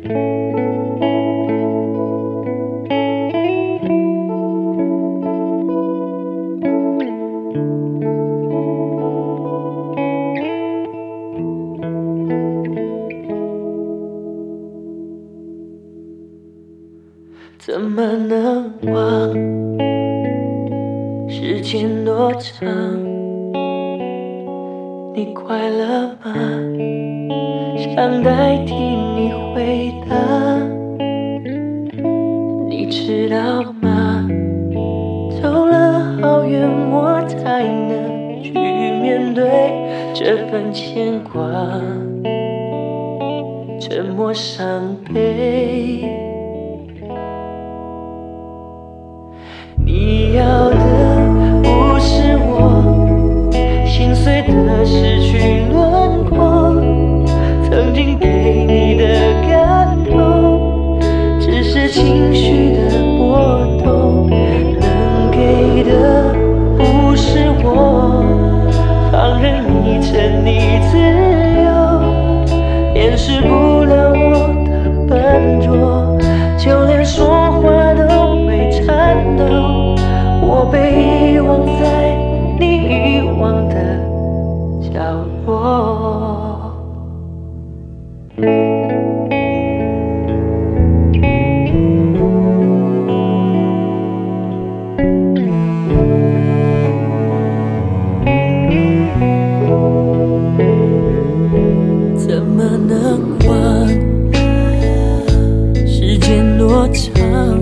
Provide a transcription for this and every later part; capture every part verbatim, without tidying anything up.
怎么能忘？时间多长？你快乐吗？想代替你回答。你知道吗？走了好远，我才能去面对这份牵挂，沉默伤悲。你要的不是我心碎的失去轮廓，曾经给你的感动，只是情绪的波动。能给的不是我放任你沉溺自由，掩饰不了我的笨拙，就连说话都会颤抖。我被遗忘在你遗忘的角落。怎么能忘？时间多长？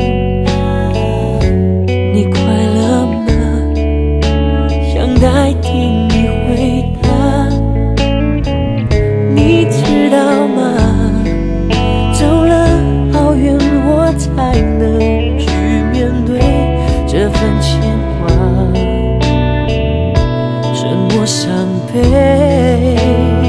你快乐吗？想代替你回答。你知道吗？走了好远，我才能去面对这份牵挂，沉默伤悲。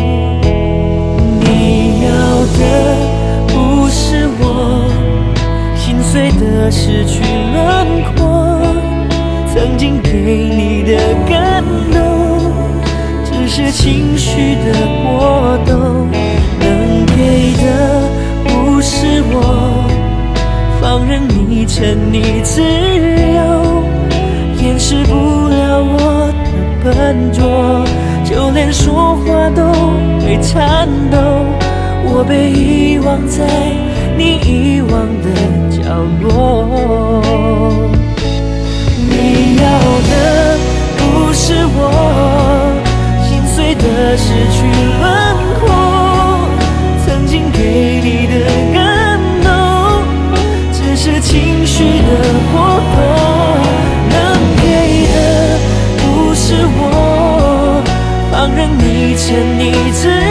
你要的不是我心碎的失去轮廓，曾经给你的感动，只是情绪的波动。能给的不是我放任你沉溺自由，掩饰不了我的笨拙，就连说话都会颤抖。我被遗忘在你遗忘的角落。你要的不是我心碎的失去轮廓，曾经给你的感动，只是情绪的波动。能给的不是我放任你沉溺自